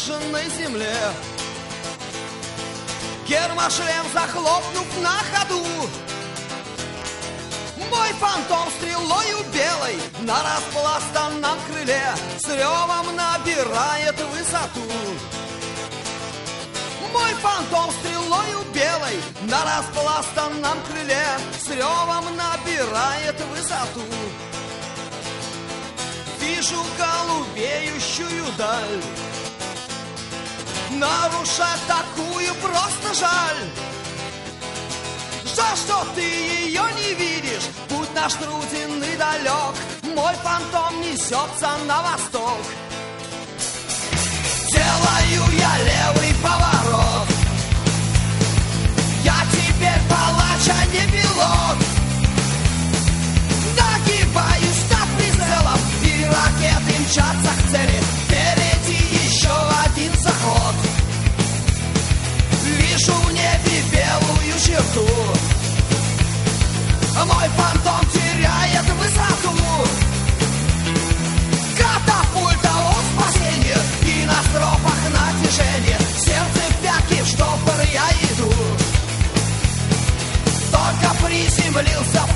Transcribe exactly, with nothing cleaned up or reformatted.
выжженной земле. Гермошлем захлопнув на ходу, мой фантом стрелою белой на распластанном крыле с ревом набирает высоту. Мой фантом стрелою белой на распластанном крыле с ревом набирает высоту. Вижу голубеющую даль, нарушать такую просто жаль. Жаль, что ты ее не видишь, путь наш труден и далек, мой фантом несется на восток. Делаю я левый поворот, я теперь палач, а не пилот. Нагибаюсь над прицелом, и ракеты мчатся к цели. Впереди еще один заход, вижу в небе белую черту, мой фантом теряет высоту. Катапульта о спасении, и на стропах натяжение, сердце в пятки, в штопор я иду. Только приземлился